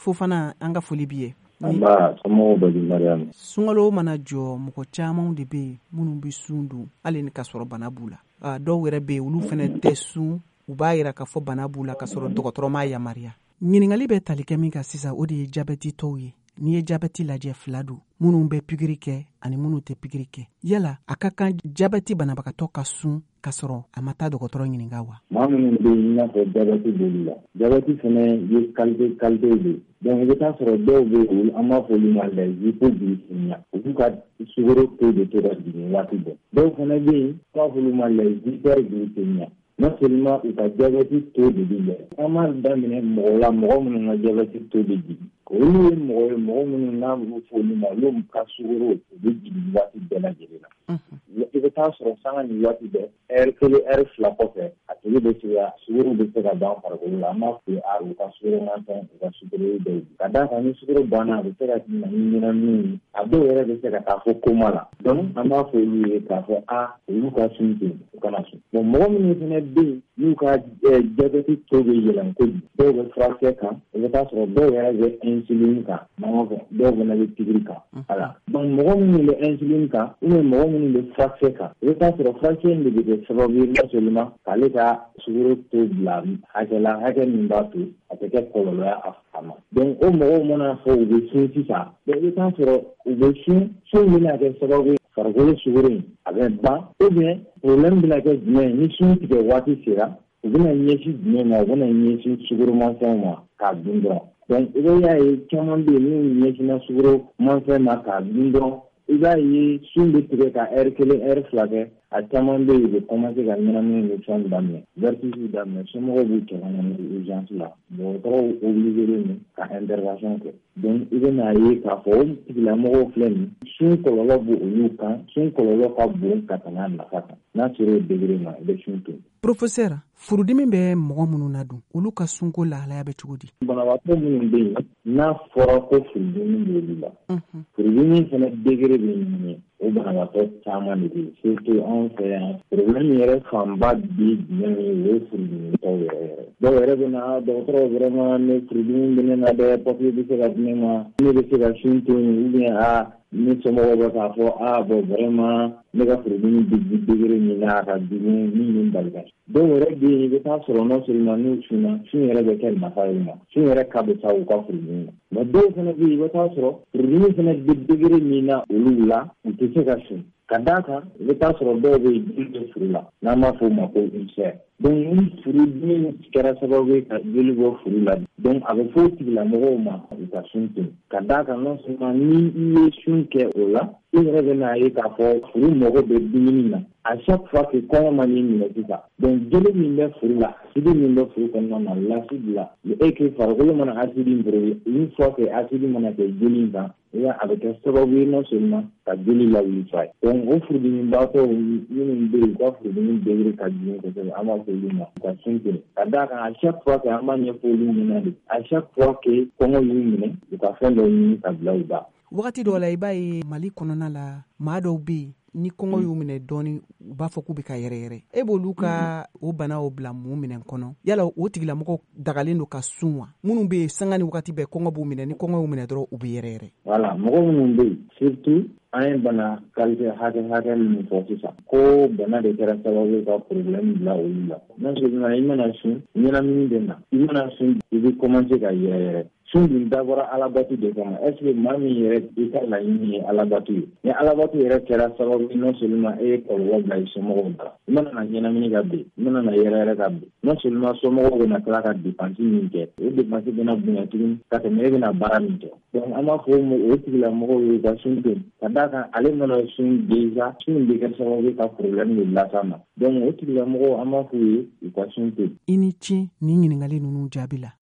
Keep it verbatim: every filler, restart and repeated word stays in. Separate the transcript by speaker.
Speaker 1: Fofana an ka foli b'i ye.
Speaker 2: Aba somɔgɔw bɛ di Mariam.
Speaker 1: Sunkalo mana jɔ mɔgɔ caman de bɛ minnu bɛ sun dun hali ni ka sɔrɔ bana b'u la. A dɔw yɛrɛ bɛ olu fana tɛ sun u b'a yira k'a fɔ bana b'u la ka sɔrɔ dɔgɔtɔrɔ ma yamaruya. Ɲininkali bɛ tali kɛ min kan sisan o de ye jabɛti tɔw ye. N'i ye jabɛti lajɛ fila don minnu bɛ pikiri kɛ ani minnu tɛ pikiri kɛ. Yala a ka kan jabɛti banabagatɔ ka sun ka sɔrɔ a ma taa dɔgɔtɔrɔ ɲininka wa?
Speaker 2: Maa minnu bɛ yen i n'a fɔ jabɛti b'olu la. Jabɛti fana ye qualité qualité de. Donc i bɛ taa sɔrɔ dɔw bɛ yen an b'a fɔ olu ma la hypoglycémia. Olu ka sukaro taux de to ka jigin waati bɛɛ. Dɔw fana bɛ yen an b'a fɔ olu ma la hyperglycémia. Non seulement u ka jabɛti taux de bɛ yɛlɛ. An b'a daminɛ mɔgɔ la mɔgɔ minnu ka jabɛti taux de jigin. Olu ye mɔgɔ ye mɔgɔ minnu n'a bɛ fɔ olu ma olu ka sukaro u bɛ jigin waati bɛɛ lajɛlen na. I bɛ taa sɔrɔ sanga ni waati bɛɛ ɛri kelen ɛri fila kɔfɛ a tigi bɛ se ka sukaro bɛ se ka ban farikolo la an b'a fɔ a u ka sukaro manfɛn u ka sukaro dɔw ka d'a kan ni sukaro banna a bɛ se ka na ni ɲɛnamini a dɔw yɛrɛ bɛ se ka taa fɔ koma la donc an b'a fɔ olu ye k'a fɔ a olu ka sun ten u kana sun bon mɔgɔ minnu fana bɛ yen n'u ka jabɛti taux bɛ yɛlɛn kojugu dɔw bɛ furakisɛ kan i bɛ taa sɔrɔ dɔw yɛrɛ bɛ insuline kan n'an fɔ dɔw fana bɛ pikiri kan voilà donc mɔgɔ minnu bɛ insuline kan ou bien mɔgɔ minnu bɛ furakisɛ kan i bɛ taa sɔrɔ furakisɛ in de bɛ kɛ sababu ye non seulement k'ale ka sukaro taux bila hakɛ la hakɛ min b'a to a tɛ kɛ kɔlɔlɔ ye a ma donc o mɔgɔw mana fɔ u bɛ sun sisan donc i bɛ taa sɔrɔ u bɛ sun sun bɛna kɛ sababu ye farikolo sukaro in a bɛ ban ou bien problème bɛna kɛ jumɛn ye ni sun tigɛ waati sera u bɛna ɲɛsin jumɛn ma u bɛna ɲɛsin sukoromafɛnw ma k'a dun dɔrɔn donc i bɛ y'a ye caman bɛ yen n'u ɲɛsinna sukoromafɛn ma k'a dun dɔrɔn i b'a ye sun bɛ tigɛ ka ɛri kelen ɛri fila kɛ a caman bɛ yen u bɛ commencer ka ɲɛnamini ni fɛnw daminɛ vertige daminɛ somɔgɔw b'u cɛ ka na ni urgence la dɔgɔtɔrɔw obligé don ka intervention kɛ donc i bɛna ye k'a fɔ o tigilamɔgɔw filɛ nin sun kɔlɔlɔ b' olu kan sun kɔlɔlɔ ka bon ka tɛmɛ a nafa kan n'a sera o degré ma i bɛ sun to.
Speaker 1: Professeur furudimi bɛ mɔgɔ minnu na dun olu ka sunko lahalaya bɛ cogo di?
Speaker 2: Banabaatɔ minnu bɛ yen n'a fɔra ko furudimi b'olu la furudimi fana degré bɛ ɲini o banabaatɔ caman de bɛ yen surtout anw fɛ yan problème yɛrɛ fanba bi jumɛn ye o ye furudimitɔw yɛrɛ yɛrɛ dɔw yɛrɛ bɛ na dɔgɔtɔrɔ vraiment ne furudimi bɛ ne na dɛ papier bɛ se ka di ne ma ne bɛ se ka sun to yen ou bien a ne somɔgɔw bɛ k'a fɔ a bon vraiment ne ka furudimi bɛ degré min na a ka jugu min bɛ n bali ka dɔw yɛrɛ bɛ yen i bɛ taa sɔrɔ non seulement n'u sunna sun yɛrɛ bɛ kɛ nafa ye ma sun yɛrɛ ka bɛ taa u ka furudimi na mais dɔw fana bɛ yen i bɛ taa sɔrɔ furudimi fana bɛ degré min na olu la u tɛ se ka sun ka d'a kan i bɛ taa sɔrɔ dɔw bɛ yen joli bɛ furu la n'an b'a fɔ o ma ko ulcère donc ni furudimi kɛra sababu ye ka joli bɔ furu la donc a bɛ fɔ o tigilamɔgɔw ma u ka sun ten ka d'a kan non seulement ni i ye sun kɛ o la i yɛrɛ bɛ n'a ye k'a fɔ furu mago bɛ dumuni na à chaque fois que kɔngɔ ma n'i minɛ sisan donc joli min bɛ furu la acide min bɛ furu kɔnɔna na l'acide la et que farikolo mana acide in brûler une fois que acide mana kɛ joli in kan a bɛ kɛ sababu ye non seulement ka joli lawuli fa ye donc o furudimibaatɔ minnu bɛ yen u ka furudimi degré ka jugu kosɛbɛ an b'a fɔ olu ma u ka sun ten ka d'a kan à chaque fois que an b'a ɲɛfɔ olu ɲɛna de à chaque fois que kɔngɔ y'u minɛ u ka fɛn dɔw ɲini ka bila u da.
Speaker 1: Wagati dɔw la i b'a ye Mali kɔnɔna la maa dɔw bɛ yen ni kɔngɔ y'u minɛ dɔɔni u b'a fɔ k'u bɛ ka yɛrɛyɛrɛ e b'olu ka o bana o bila mun minɛn kɔnɔ yala o tigilamɔgɔ dagalen don ka sun wa minnu bɛ yen sanga ni wagati bɛɛ kɔngɔ b'u minɛ ni kɔngɔ y'u minɛ dɔrɔn u bɛ yɛrɛyɛrɛ. Voilà
Speaker 2: mɔgɔ minnu bɛ yen surtout an ye bana qualité hakɛ hakɛ minnu fɔ sisan ko bana de kɛra sababu ye ka problème bila olu la non seulement i mana sun ɲɛnamini bɛ na i mana sun i bɛ commencer ka yɛrɛyɛrɛ sun dun dabɔra alabato de kama est ce que maa min yɛrɛ i ka laɲini ye alabato ye ni alabato yɛrɛ kɛra sababu non seulement e ye kɔlɔlɔ bila i somɔgɔw la i mana na ɲɛnamini ka bin i mana na yɛrɛyɛrɛ ka bin non seulement somɔgɔw bɛna tila ka dépense min kɛ o dépense bɛna bonya tuguni ka tɛmɛ e bɛna baara min kɛ donc an b'a fɔ o tigilamɔgɔw ye ka sun ten ka d'a kan ale mana sun déjà sun bɛ kɛ sababu ye ka problème de las'a ma donc o tigilamɔgɔw an b'a fɔ u ye u ka sun ten.
Speaker 1: I ni ce ni ɲininkali ninnu jaabi la